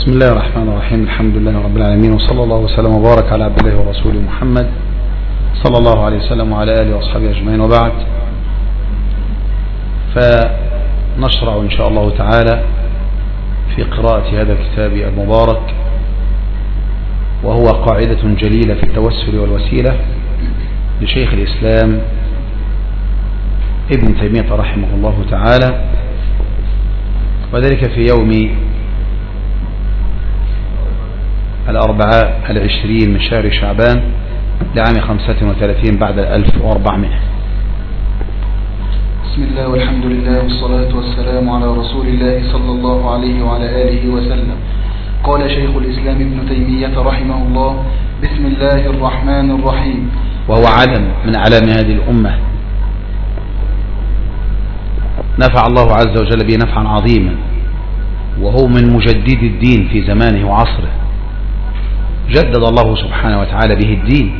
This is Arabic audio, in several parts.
بسم الله الرحمن الرحيم. الحمد لله رب العالمين، وصلى الله وسلم وبارك على عبد الله ورسوله محمد صلى الله عليه وسلم وعلى آله وأصحابه أجمعين، وبعد. فنشرع إن شاء الله تعالى في قراءة هذا الكتاب المبارك، وهو قاعدة جليلة في التوسل والوسيلة لشيخ الإسلام ابن تيمية رحمه الله تعالى، وذلك في يوم الأربعاء 20 من شهر شعبان لعام 35 بعد 1400. بسم الله والحمد لله والصلاة والسلام على رسول الله صلى الله عليه وعلى آله وسلم. قال شيخ الإسلام ابن تيمية رحمه الله: بسم الله الرحمن الرحيم. وهو علم من أعلام هذه الأمة، نفع الله عز وجل به نفعا عظيما، وهو من مجدد الدين في زمانه وعصره. جدد الله سبحانه وتعالى به الدين،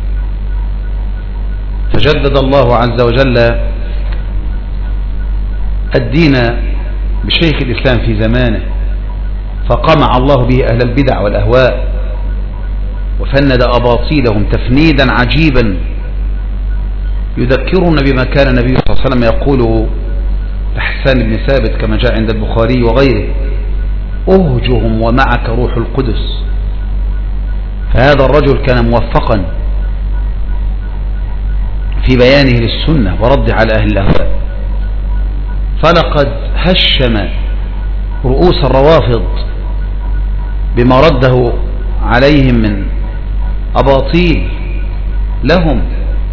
فجدد الله عز وجل الدين بشيخ الإسلام في زمانه، فقمع الله به أهل البدع والأهواء، وفند أباطيلهم تفنيدا عجيبا يذكرون بما كان النبي صلى الله عليه وسلم يقوله لحسان بن ثابت كما جاء عند البخاري وغيره: أهجهم ومعك روح القدس. فهذا الرجل كان موفقا في بيانه للسنة ورد على أهل الأهواء، فلقد هشم رؤوس الروافض بما رده عليهم من أباطيل لهم،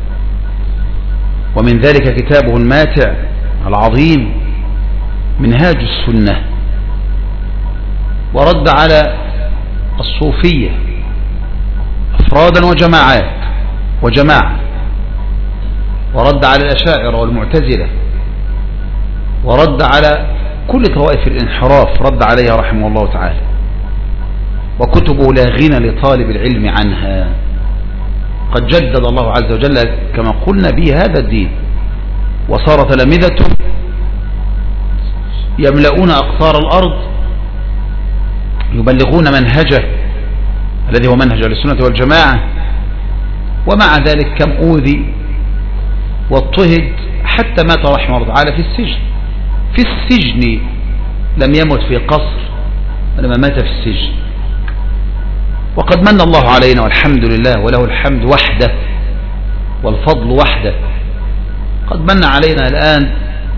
ومن ذلك كتابه الماتع العظيم منهاج السنة، ورد على الصوفية أفرادا وجماعة، ورد على الأشاعرة والمعتزلة، ورد على كل طوائف الانحراف، رد عليها رحمه الله تعالى، وكتبه لا غنى لطالب العلم عنها. قد جدد الله عز وجل كما قلنا به هذا الدين، وصار تلامذته يملؤون أقطار الأرض يبلغون منهجه الذي هو منهج السنة والجماعة. ومع ذلك كم أوذي واضطهد حتى مات رحمه الله تعالى في السجن لم يمت في قصر، ولما مات في السجن. وقد من الله علينا والحمد لله، وله الحمد وحده والفضل وحده. قد من علينا الآن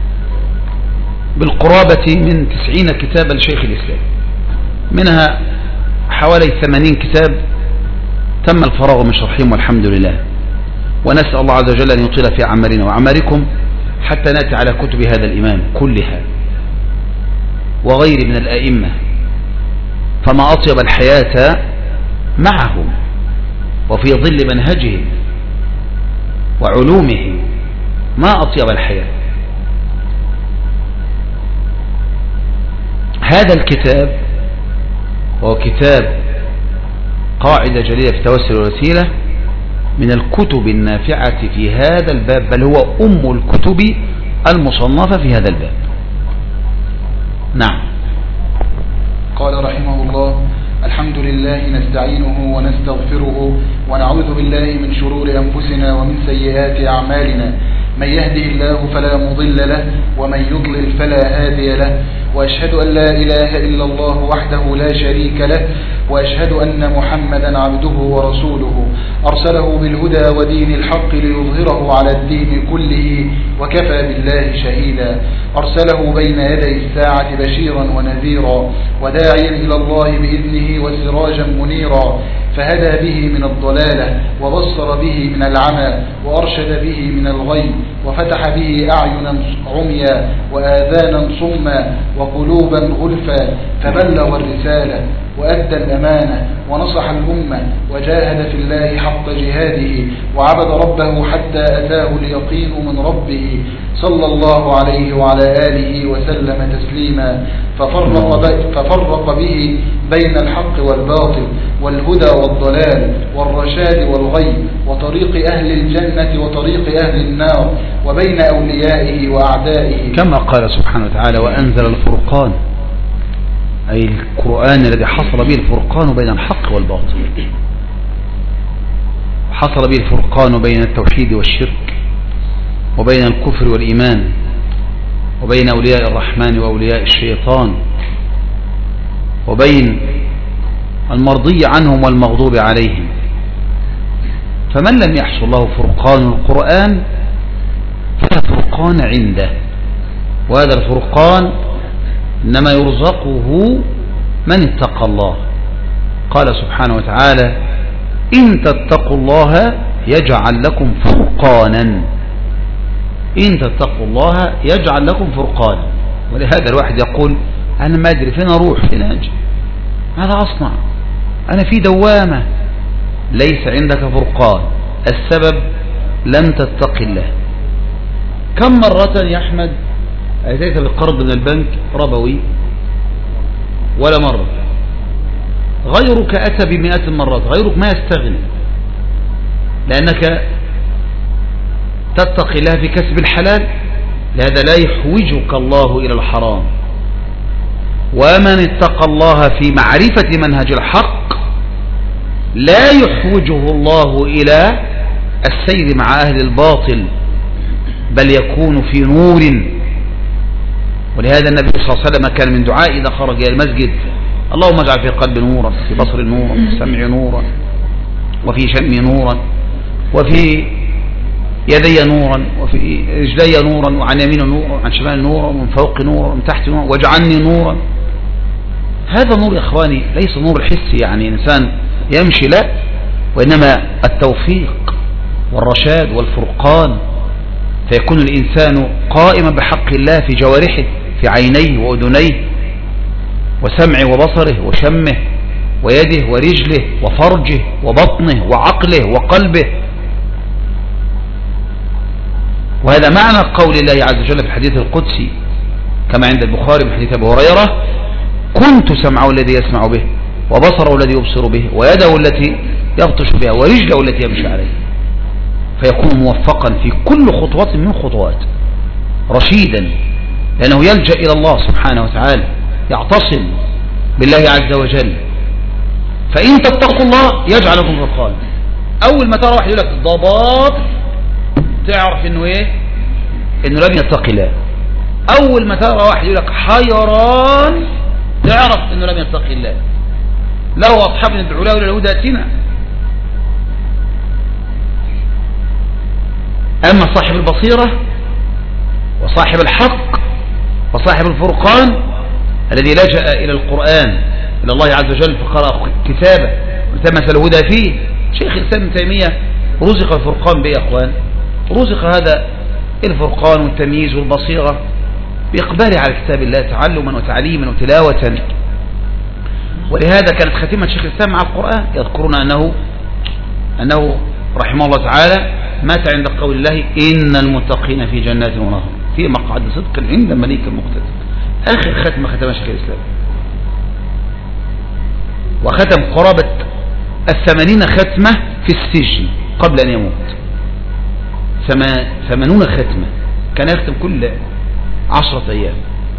بالقرابة من 90 كتابا لشيخ الإسلام، منها حوالي 80 كتاب تم الفراغ من شرحهم والحمد لله. ونسأل الله عز وجل أن يطيل في أعمارنا وأعماركم حتى نأتي على كتب هذا الإمام كلها وغير من الأئمة، فما أطيب الحياة معهم وفي ظل منهجهم وعلومهم، ما أطيب الحياة. هذا الكتاب وهو كتاب قاعدة جليلة في التوسل والوسيلة، من الكتب النافعة في هذا الباب، بل هو أم الكتب المصنفة في هذا الباب. نعم. قال رحمه الله: الحمد لله نستعينه ونستغفره ونعوذ بالله من شرور أنفسنا ومن سيئات أعمالنا، من يهده الله فلا مضل له ومن يضلل فلا هادي له، وأشهد أن لا إله إلا الله وحده لا شريك له، وأشهد أن محمدا عبده ورسوله أرسله بالهدى ودين الحق ليظهره على الدين كله، وكفى بالله شهيدا. أرسله بين يدي الساعة بشيرا ونذيرا وداعيا إلى الله بإذنه وسراجا منيرا، فهدى به من الضلالة وبصر به من العمى وأرشد به من الغي، وفتح به أعينا عميا وآذانا صما وقلوبا غلفا، فبلغ الرسالة وأدى الأمانة ونصح الأمة وجاهد في الله حق جهاده، وعبد ربه حتى أتاه اليقين من ربه، صلى الله عليه وعلى آله وسلم تسليما. ففرق به بين الحق والباطل والهدى والضلال والرشاد والغي، وطريق أهل الجنة وطريق أهل النار، وبين أوليائه وأعدائه، كما قال سبحانه وتعالى: وأنزل الفرقان أي القرآن الذي حصل به الفرقان بين الحق والباطل، حصل به الفرقان بين التوحيد والشرك، وبين الكفر والإيمان، وبين أولياء الرحمن وأولياء الشيطان، وبين المرضي عنهم والمغضوب عليهم. فمن لم يحصل له فرقان القرآن فلا فرقان عنده، وهذا الفرقان إنما يرزقه من اتقى الله. قال سبحانه وتعالى: إن تتقوا الله يجعل لكم فرقانا، إن تتقوا الله يجعل لكم فرقانا. ولهذا الواحد يقول: أنا ما أدري فين أروح فين أجي، ماذا أصنع، أنا في دوامة. ليس عندك فرقان، السبب لم تتق الله. كم مرة يا أحمد أتيت بالقرض من البنك ربوي؟ ولا مرة. غيرك أتى ب100 مرات، غيرك ما يستغني، لأنك تتقي الله في كسب الحلال، لهذا لا يحوجك الله إلى الحرام. ومن اتقى الله في معرفة منهج الحق لا يحوجه الله إلى السير مع أهل الباطل، بل يكون في نور. ولهذا النبي صلى الله عليه وسلم كان من دعاء إذا خرج إلى المسجد: اللهم اجعل في قلبي نورا، في بصر نورا، في سمع نورا، وفي شم نورا، وفي يدي نورا، وفي رجلي نورا، وعن يمين نورا، وعن شمال نورا، ومن فوق نورا، ومن تحت نورا، واجعلني نورا. هذا نور يا إخواني ليس نور حسي يعني إنسان يمشي، لا، وإنما التوفيق والرشاد والفرقان، فيكون الإنسان قائما بحق الله في جوارحه، في عينيه وأذنيه وسمعه وبصره وشمه ويده ورجله وفرجه وبطنه وعقله وقلبه. وهذا معنى قول الله عز وجل في الحديث القدسي كما عند البخاري من حديث أبي هريرة: كنت سمعه الذي يسمع به، وبصره الذي يبصر به، ويده التي يبطش بها، ورجله التي يمشي عليها. فيكون موفقا في كل خطوة من خطوات، رشيدا، لأنه يلجأ إلى الله سبحانه وتعالى، يعتصم بالله عز وجل. فإن تتقوا الله يجعل لكم فرقان. أول ما ترى واحد يقول لك ضباط تعرف إنه إيه؟ إنه لم يتقي الله. أول ما ترى واحد يقول لك حيران تعرف إنه لم يتقي الله. له أصحاب ندعو له إلى الهدى ائتنا. أما صاحب البصيرة وصاحب الحق وصاحب الفرقان الذي لجأ إلى القرآن، إلى الله عز وجل، فقرأ كتابه والتمس الهدى فيه. شيخ الإسلام ابن تيمية رزق الفرقان بإيه يا أخوان؟ رزق هذا الفرقان والتمييز والبصيرة بإقباله على كتاب الله تعلما وتعليما وتلاوة. ولهذا كانت خاتمة شيخ الإسلام مع القرآن. يذكرون أنه رحمه الله تعالى مات عند قول الله: إن المتقين في جنات ونهر في مقعد صدق عند مليك مقتدر. آخر ختمة ختمها شيخ الإسلام، وختم قرابة 80 ختمة في السجن قبل أن يموت. 80 ختمة كان يختم كل 10 أيام.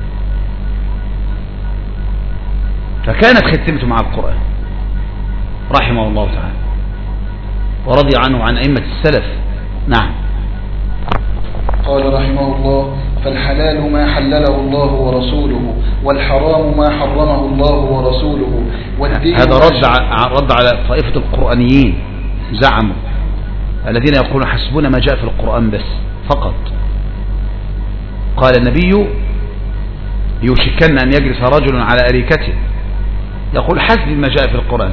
فكانت ختمته مع القرآن رحمه الله تعالى، ورضي عنه وعن أئمة السلف. نعم. قال رحمه الله: فالحلال ما حلله الله ورسوله، والحرام ما حرمه الله ورسوله، هذا رد على طائفة القرآنيين زعموا الذين يقولون حسبنا ما جاء في القرآن بس فقط. قال النبي: يوشكن أن يجلس رجل على أريكته يقول حسبي ما جاء في القرآن،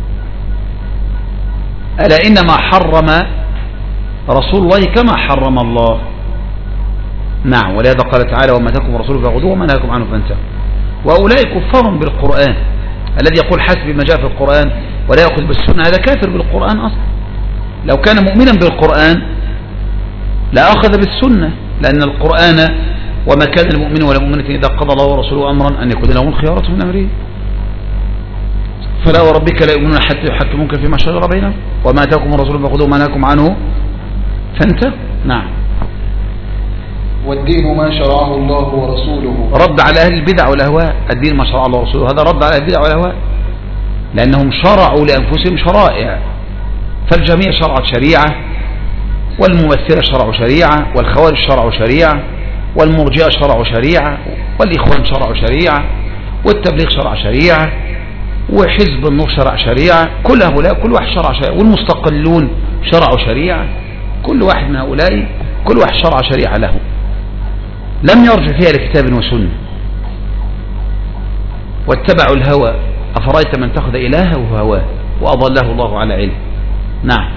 ألا إنما حرم رسول الله كما حرم الله. نعم. ولهذا قال تعالى: وما أتاكم رسوله فخذوه وما نهاكم عنه فانتهوا. وأولئك كفار بالقرآن. الذي يقول حسبي ما جاء في القرآن ولا يأخذ بالسنة هذا كافر بالقرآن أصلا. لو كان مؤمنا بالقرآن لا أخذ بالسنة، لأن القرآن: وما كان المؤمن ولا مؤمنة إذا قضى الله ورسوله أمرا أن يكون لهم الخيارة من أمره. فلا وربك لا يؤمنون حتى يحكموك فيما شجر بينهم وما أتاكم الرسول فخذوه وما نهاكم عنه فانتهوا. نعم. والدين ما شرعه الله ورسوله. رد على أهل البدع والأهواء، الدين ما شرعه الله ورسوله، هذا رد على أهل البدع والأهواء، لأنهم شرعوا لأنفسهم شرائع، فالجميع شرعت شريعة، والممثلة شرعوا شريعة، والخوارج شرعوا شريعة، والمرجئة شرعوا شريعة، والإخوان شرعوا شريعة، والتبليغ شرع شريعة، وحزب النور شرع شريعة، كل هؤلاء كل واحد شرع شريعة، والمستقلون شرعوا شريعة، كل واحد من هؤلاء كل واحد شرع شريعة له، لم يرجع فيها لكتاب وسنة، واتبعوا الهوى، أفرأيت من اتخذ إلهه هواه وأضله الله على علم. نعم.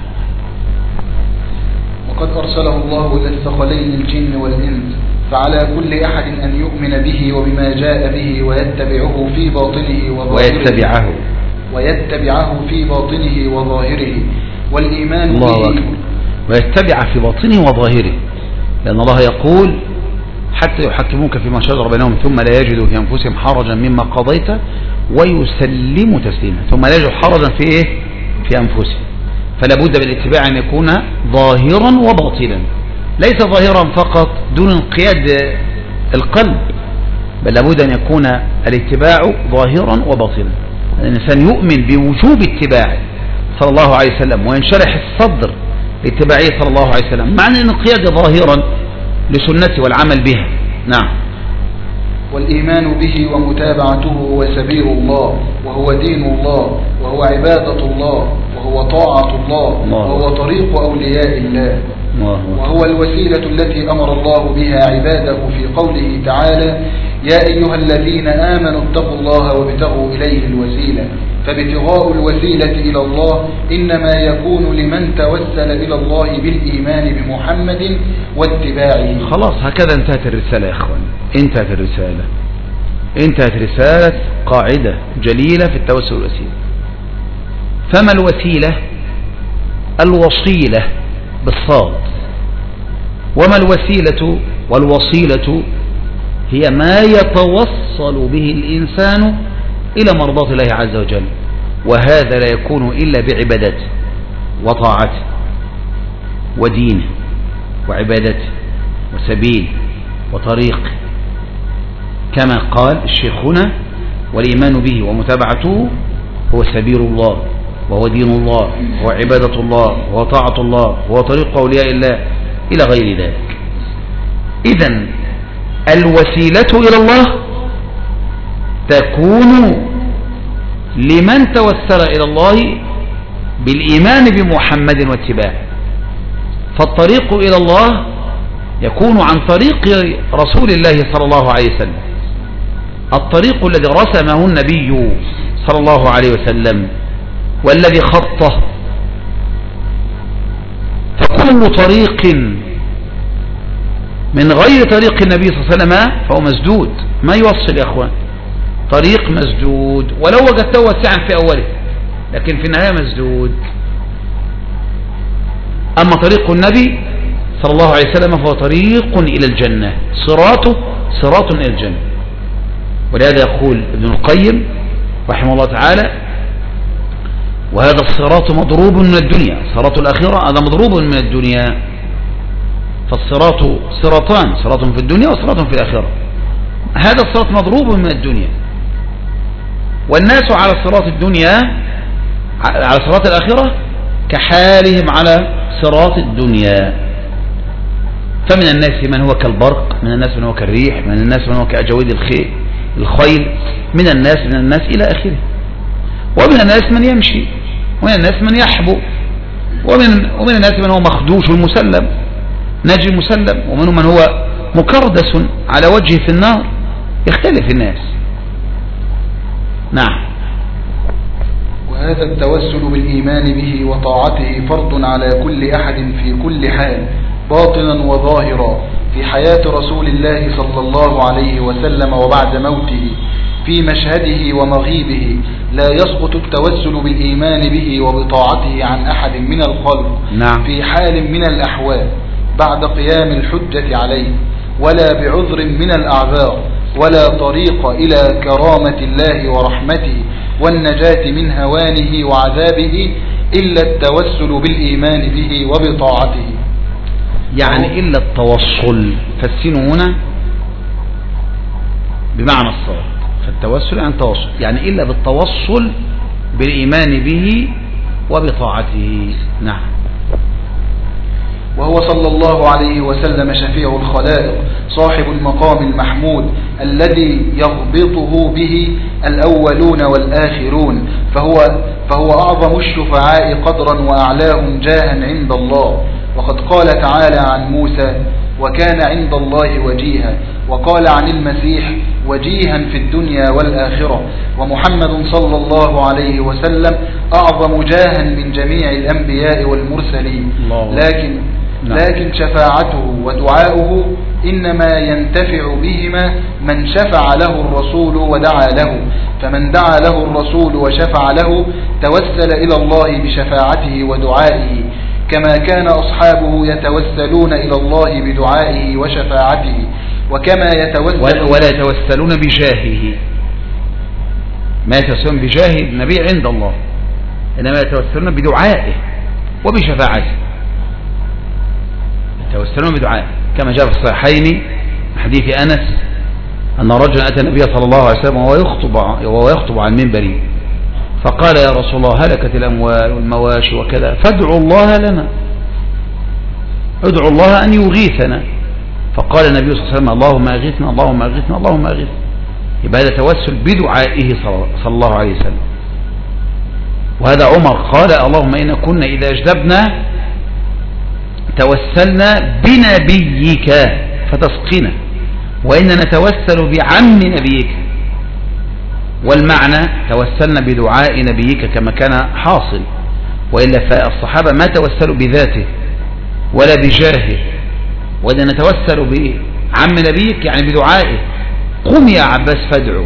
وقد أرسله الله إلى الثقلين الجن والإنس، فعلى كل أحد أن يؤمن به وبما جاء به ويتبعه في باطنه وظاهره ويتبعه في باطنه وظاهره، والإيمان به ويتبع في باطنه وظاهره، لأن الله يقول حتى يحكموك فيما شجر بينهم ثم لا يجدوا في أنفسهم حرجا مما قضيت ويسلموا تسليما، ثم لا يجدوا حرجا في إيه؟ في أنفسهم. فلا بد بالاتباع أن يكون ظاهرا وباطنا، ليس ظاهرا فقط دون انقياد القلب، بل لابد أن يكون الاتباع ظاهرا وباطنا. الإنسان يؤمن بوجوب اتباعه صلى الله عليه وسلم وينشرح الصدر لاتباعه صلى الله عليه وسلم، مع أن الانقياد ظاهرا لسنته والعمل بها. نعم. والإيمان به ومتابعته هو سبيل الله، وهو دين الله، وهو عبادة الله، وهو طاعة الله، وهو طريق أولياء الله، وهو الوسيلة التي أمر الله بها عباده في قوله تعالى: يا أيها الذين آمنوا اتقوا الله وابتغوا إليه الوسيلة. فابتغاء الوسيلة إلى الله إنما يكون لمن توسل إلى الله بالإيمان بمحمد واتباعه. خلاص، هكذا انتهت الرسالة يا إخوان، انتهت رسالة قاعدة جليلة في التوسل والوسيلة. فما الوسيلة؟ الوصيلة بالصاد. وما الوسيلة؟ والوصيلة هي ما يتوصل به الإنسان إلى مرضاة الله عز وجل، وهذا لا يكون إلا بعبادته وطاعته ودينه وعبادته وسبيل وطريق، كما قال الشيخ هنا: والإيمان به ومتابعته هو سبيل الله، وهو دين الله، وهو عبادة الله، وهو طاعة الله، وهو طريق أولياء الله، إلى غير ذلك. إذن الوسيلة إلى الله تكون لمن توسل إلى الله بالإيمان بمحمد واتباعه، فالطريق إلى الله يكون عن طريق رسول الله صلى الله عليه وسلم، الطريق الذي رسمه النبي صلى الله عليه وسلم والذي خطه. فكل طريق من غير طريق النبي صلى الله عليه وسلم فهو مسدود، ما يوصل يا أخوان، طريق مسدود، ولو وجدته واسعا في أوله لكن في النهاية مسدود. أما طريق النبي صلى الله عليه وسلم فهو طريق إلى الجنة، صراط إلى الجنة. ولهذا يقول ابن القيم رحمه الله تعالى: وهذا الصراط مضروب من الدنيا، صراط الآخرة هذا مضروب من الدنيا، فالصراط صراطان، صراط في الدنيا وصراط في الآخرة. هذا الصراط مضروب من الدنيا، والناس على صراط الدنيا على صراط الآخرة كحالهم على صراط الدنيا. فمن الناس من هو كالبرق، من الناس من هو كالريح، من الناس من هو كأجويد الخيل، من الناس إلى آخره. ومن الناس من يمشي، ومن الناس من يحبو، ومن الناس من هو مخدوش المسلم ناجي مسلم، ومنهم من هو مكردس على وجهه في النار، يختلف الناس. نعم. وهذا التوسل بالإيمان به وطاعته فرض على كل أحد في كل حال، باطنا وظاهرا، في حياة رسول الله صلى الله عليه وسلم وبعد موته، في مشهده ومغيبه. لا يسقط التوسل بالإيمان به وبطاعته عن أحد من الخلق. نعم. في حال من الأحوال بعد قيام الحجة عليه، ولا بعذر من الأعذار، ولا طريق إلى كرامة الله ورحمته والنجاة من هوانه وعذابه إلا التوسل بالإيمان به وبطاعته. يعني إلا التوصل، فالسين هنا بمعنى الصاد، فالتوسل يعني التوصل، يعني إلا بالتوصل بالإيمان به وبطاعته. نعم. وهو صلى الله عليه وسلم شفيع الخلائق صاحب المقام المحمود الذي يغبطه به الأولون والآخرون، فهو أعظم الشفعاء قدرا وأعلاهم جاها عند الله. وقد قال تعالى عن موسى: وكان عند الله وجيها. وقال عن المسيح: وجيها في الدنيا والآخرة. ومحمد صلى الله عليه وسلم أعظم جاها من جميع الأنبياء والمرسلين، لكن شفاعته ودعاؤه إنما ينتفع بهما من شفع له الرسول ودعا له، فمن دعا له الرسول وشفع له توسل إلى الله بشفاعته ودعائه، كما كان أصحابه يتوسلون إلى الله بدعائه وشفاعته، وكما ولا يتوسلون بجاهه، ما يتوسلون بجاه النبي عند الله، إنما يتوسلون بدعائه وبشفاعته، يتوسلون بدعائه، كما جاء في الصحيحين حديث أنس أن رجلا أتى النبي صلى الله عليه وسلم وهو يخطب عن منبره، فقال: يا رسول الله، هلكت الأموال والمواشي وكذا، فادعوا الله لنا، ادعوا الله أن يغيثنا. فقال النبي صلى الله عليه وسلم: اللهم أغثنا اللهم أغثنا اللهم أغثنا. يبقى هذا توسل بدعائه صلى الله عليه وسلم. وهذا عمر قال: اللهم إنا كنا إذا أجدبنا توسلنا بنبيك فتسقنا، وإنا نتوسل بعم نبيك. والمعنى توسلنا بدعاء نبيك كما كان حاصل، وإلا فالصحابة ما توسلوا بذاته ولا بجاهه، وإذا نتوسل بعم نبيك يعني بدعائه. قم يا عباس فادعو.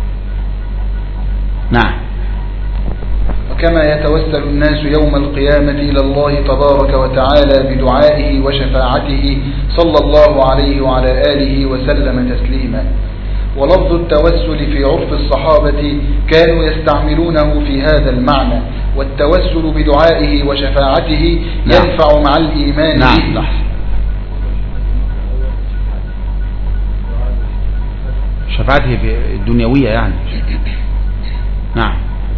نعم. وكما يتوسل الناس يوم القيامة إلى الله تبارك وتعالى بدعائه وشفاعته صلى الله عليه وعلى آله وسلم تسليما. ولفظ التوسل في عرف الصحابة كانوا يستعملونه في هذا المعنى، والتوسل بدعائه وشفاعته ينفع مع الإيمان به. شفاعته الدنيوية يعني. نعم.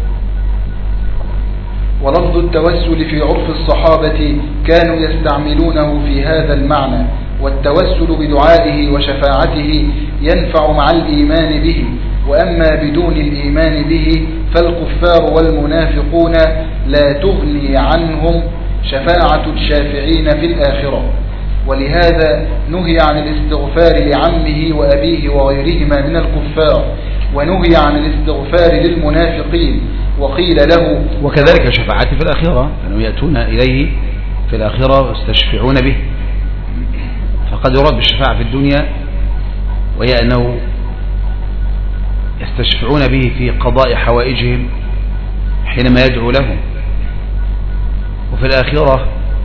ولفظ التوسل في عرف الصحابة كانوا يستعملونه في هذا المعنى، والتوسل بدعائه وشفاعته ينفع مع الإيمان به. وأما بدون الإيمان به فالكفار والمنافقون لا تغني عنهم شفاعة الشافعين في الآخرة. ولهذا نهي عن الاستغفار لعمه وأبيه وغيرهما من الكفار، ونهي عن الاستغفار للمنافقين. وقيل له: وكذلك شفاعته في الآخرة، أنهم يأتون إليه في الآخرة ويستشفعون به. فقد يراد بالشفاعة في الدنيا، وهي أنه يستشفعون به في قضاء حوائجهم حينما يدعو لهم. وفي الآخرة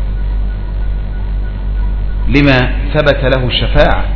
لما ثبت له الشفاعة.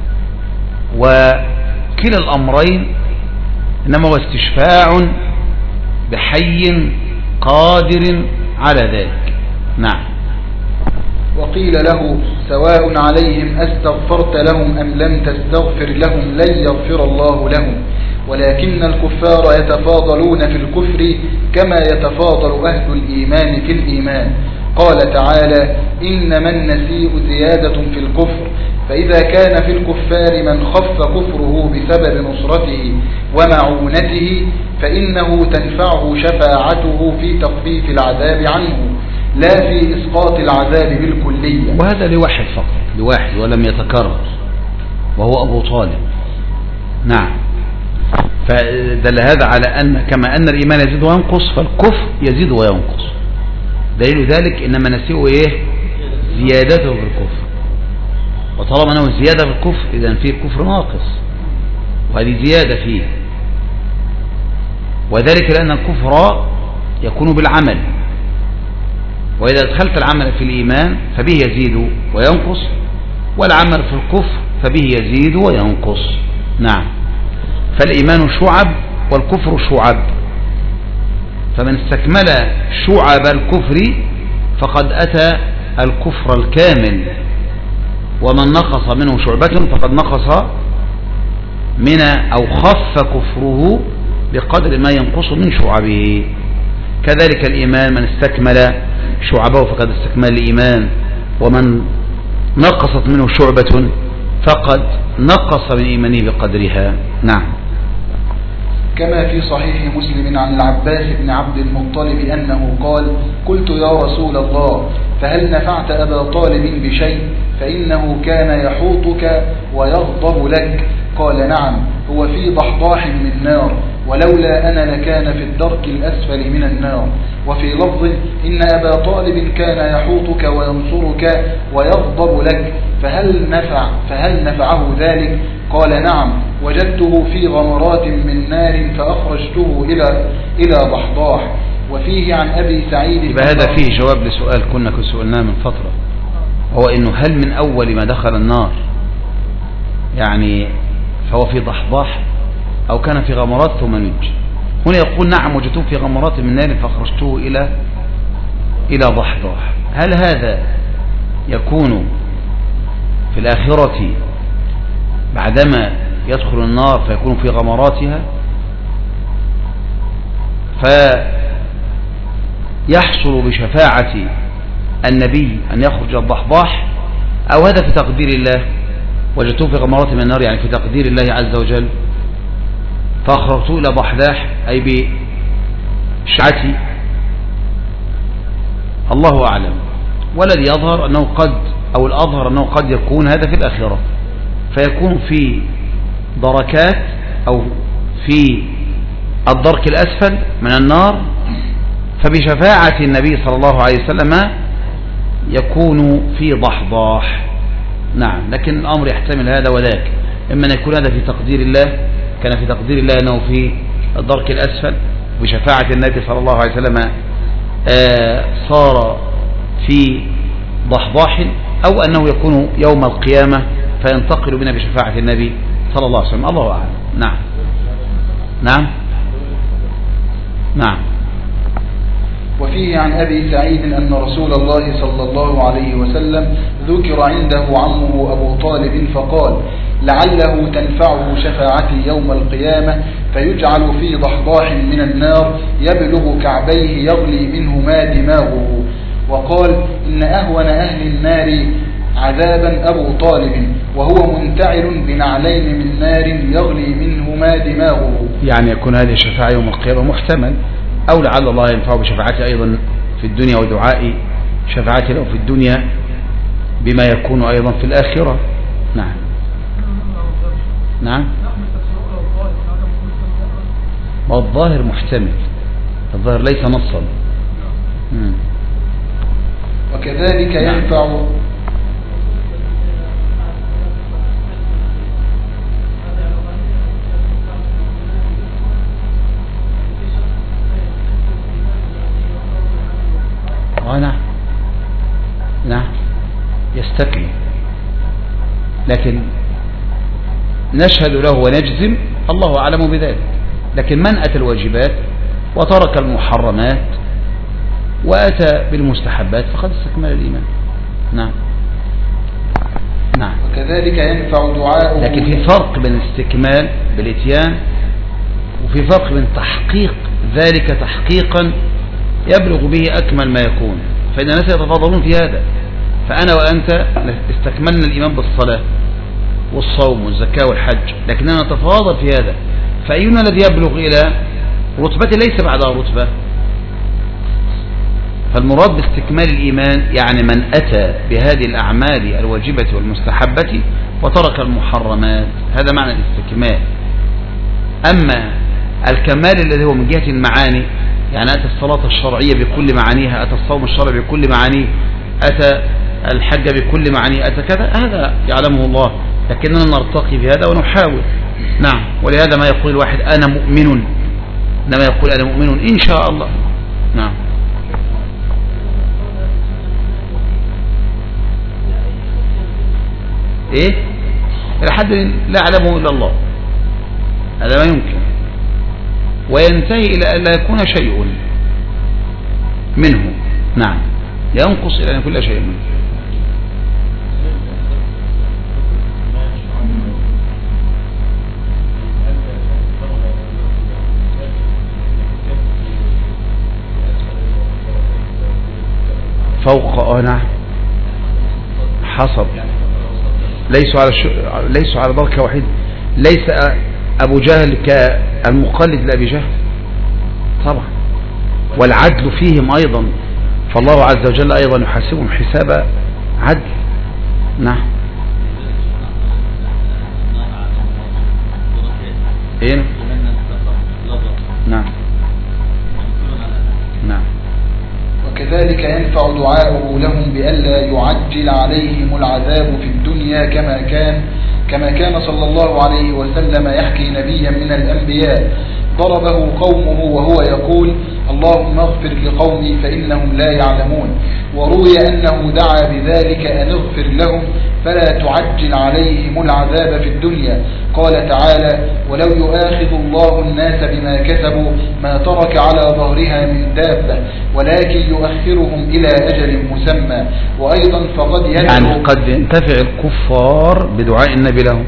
وكلا الأمرين إنما هو استشفاع بحي قادر على ذلك. نعم. وقيل له: سواء عليهم أستغفرت لهم أم لم تستغفر لهم لن يغفر الله لهم. ولكن الكفار يتفاضلون في الكفر كما يتفاضل أهل الإيمان في الإيمان. قال تعالى: إنما النسيء زيادة في الكفر، فإذا كان في الكفار من خف كفره بسبب نصرته ومعونته فإنه تنفعه شفاعته في تخفيف العذاب عنه، لا في إسقاط العذاب بالكلية. وهذا لواحد فقط، لواحد ولم يتكرر، وهو أبو طالب. نعم. فدل هذا على أن كما أن الإيمان يزيد وينقص فالكفر يزيد وينقص. دليل ذلك إنما نسيء إيه؟ زيادته في الكفر. وطالما أنه زيادة في الكفر إذن فيه الكفر ناقص، وهذه زيادة فيه. وذلك لأن الكفر يكون بالعمل، وإذا دخلت العمل في الإيمان فبه يزيد وينقص، والعمل في الكفر فبه يزيد وينقص. نعم. فالإيمان شعب والكفر شعب، فمن استكمل شعب الكفر فقد أتى الكفر الكامل، ومن نقص منه شعبة فقد نقص من أو خف كفره بقدر ما ينقص من شعبه. كذلك الإيمان، من استكمل شعبه فقد استكمل الإيمان، ومن نقصت منه شعبة فقد نقص من إيمانه بقدرها. نعم. كما في صحيح مسلم عن العباس بن عبد المطلب أنه قال: قلت يا رسول الله فهل نفعت أبا طالب بشيء فإنه كان يحوطك ويغضب لك؟ قال: نعم، هو في ضحضاح من نار، ولولا أنا لكان في الدرك الأسفل من النار. وفي لفظ: إن أبا طالب كان يحوطك وينصرك ويغضب لك، فهل نفعه ذلك؟ قال: نعم، وجدته في غمرات من نار فأخرجته إلى ضحضاح. وفيه عن أبي سعيد. يبقى هذا فيه جواب لسؤال كنا سئلناه من فترة، هو إنه هل من أول ما دخل النار يعني فهو في ضحضاح أو كان في غمرات ثم نج؟ هنا يقول: نعم، وجدته في غمرات من نار فأخرجته إلى ضحضاح. هل هذا يكون في الآخرة بعدما يدخل النار فيكون في غمراتها فيحصل بشفاعة النبي أن يخرج الضحضاح، أو هذا في تقدير الله؟ وجدته في غمرات من النار يعني في تقدير الله عز وجل، فأخرجته إلى ضحضاح أي بشعتي، الله أعلم. والذي يظهر أنه الأظهر أنه قد يكون هذا في الآخرة، فيكون في دركات أو في الدرك الأسفل من النار، فبشفاعة النبي صلى الله عليه وسلم يكون في ضحضاح. نعم، لكن الأمر يحتمل هذا وذاك، إما أن يكون هذا في تقدير الله، كان في تقدير الله أنه في الدرك الأسفل بشفاعة النبي صلى الله عليه وسلم صار في ضحضاح، أو أنه يكون يوم القيامة فينتقل بنا بشفاعة النبي صلى الله عليه وسلم، الله أعلم. نعم نعم نعم. وفيه عن أبي سعيد أن رسول الله صلى الله عليه وسلم ذكر عنده عمه أبو طالب فقال: لعله تنفعه شفاعتي يوم القيامة، فيجعل في ضحضاح من النار يبلغ كعبيه يغلي منهما دماغه. وقال: إن أهون أهل النار عذابا أبو طالب، وهو منتعل بنعلين من نار يغلي منهما دماغه. يعني يكون هذه الشفاعة يوم القيامة محتمل، أو لعل الله ينفعه بشفاعته أيضا في الدنيا، ودعاء شفاعته له في الدنيا بما يكون أيضا في الآخرة. نعم نعم. والظاهر محتمل، الظاهر ليس نصا. وكذلك ينفع نعم يستكمل، لكن نشهد له ونجزم، الله أعلم بذلك. لكن من أتى الواجبات وترك المحرمات وأتى بالمستحبات فقد استكمل الإيمان. نعم نعم. وكذلك ينفع دعاء. لكن في فرق بين الاستكمال بالإتيان، وفي فرق بين تحقيق ذلك تحقيقا يبلغ به أكمل ما يكون، فإن الناس يتفاضلون في هذا. فأنا وأنت استكملنا الإيمان بالصلاة والصوم والزكاة والحج، لكننا نتفاضل في هذا، فأينا الذي يبلغ إلى رتبة ليس بعدها رتبة. فالمراد باستكمال الإيمان يعني من أتى بهذه الأعمال الواجبة والمستحبة وترك المحرمات، هذا معنى الاستكمال. أما الكمال الذي هو من جهة المعاني، يعني أتى الصلاة الشرعية بكل معانيها، أتى الصوم الشرعي بكل معانيه، أتى الحج بكل معانيه، أتى كذا، هذا يعلمه الله، لكننا نرتقي في هذا ونحاول. نعم. ولهذا ما يقول الواحد أنا مؤمن، إنما يقول أنا مؤمن إن شاء الله. نعم. إيه؟ إلى حد لا يعلمه إلا الله، هذا ما يمكن، وينتهي إلى أن لا يكون شيء منه. نعم. ينقص إلى أن يكون شيء منه. فوق نعم حصل، ليسوا على دركة واحدة. ليس أبو جهل كالمقلد لأبي جهل طبعا، والعدل فيهم أيضا، فالله عز وجل أيضا يحاسبهم حساب عدل. نعم إيه؟ نعم نعم. وكذلك ينفع دعاؤه لهم بألا يعجل عليهم العذاب في الدنيا كما كان صلى الله عليه وسلم يحكي نبيا من الأنبياء ضربه قومه وهو يقول اللهم اغفر لقومي فإنهم لا يعلمون، وروي أنه دعا بذلك أن اغفر لهم فلا تعجل عليهم العذاب في الدنيا. قال تعالى ولو يؤاخذ الله الناس بما كسبوا ما ترك على ظهرها من دابة ولكن يؤخرهم إلى أجل مسمى. وأيضا فقد يعني قد ينتفع الكفار بدعاء النبي لهم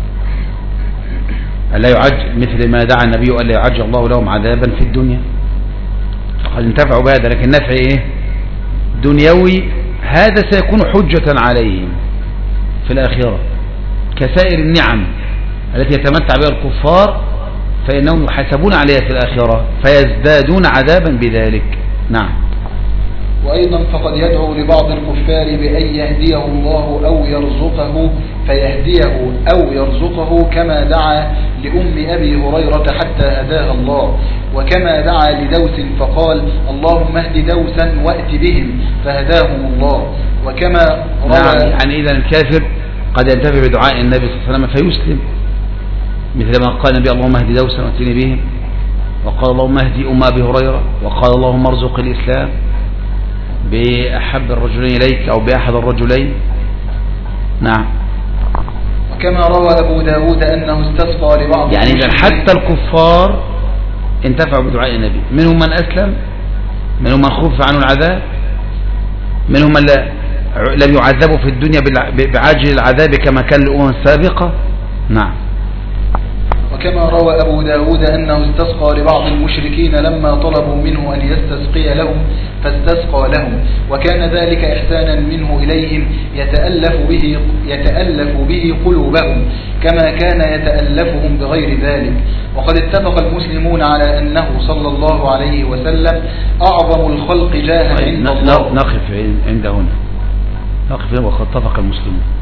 ألا يعجل، مثل ما دعا النبي ألا يعجل الله لهم عذابا في الدنيا، فقد انتفعوا بهذا، لكن نفع إيه؟ دنيوي، هذا سيكون حجة عليهم في الآخرة كسائر النعم التي يتمتع بها الكفار، فإنهم يحاسبون عليها في الآخرة فيزدادون عذابا بذلك. نعم. وأيضا فقد يدعو لبعض الكفار بأن يهديه الله أو يرزقه فيهديه أو يرزقه، كما دعا لأم أبي هريرة حتى هداها الله، وكما دعا لدوس فقال اللهم اهد دوسا وأت بهم فهداهم الله. وكما نعم، يعني إذا الكافر قد ينتفع بدعاء النبي صلى الله عليه وسلم فيسلم، مثل ما قال النبي اللهم اهد دوسا وأتني بهم، وقال اللهم اهدي أم أبي هريرة، وقال اللهم ارزق الإسلام بأحب الرجلين إليك أو بأحد الرجلين. نعم. وكما روى أبو داود أنه استسقى لبعض يعني إذا حتى الكفار انتفعوا بدعاء النبي، منهم من أسلم، منهم من خف عنه العذاب، منهم من لم يعذبوا في الدنيا بعاجل العذاب كما كان الأمم السابقة. نعم. وكما روى أبو داود أنه استسقى لبعض المشركين لما طلبوا منه أن يستسقي لهم فاستسقى لهم، وكان ذلك إحسانا منه إليهم يتألف به قلوبهم كما كان يتألفهم بغير ذلك. وقد اتفق المسلمون على أنه صلى الله عليه وسلم أعظم الخلق جاها عند الله. نقف عند هنا، نقف وقد اتفق المسلمون.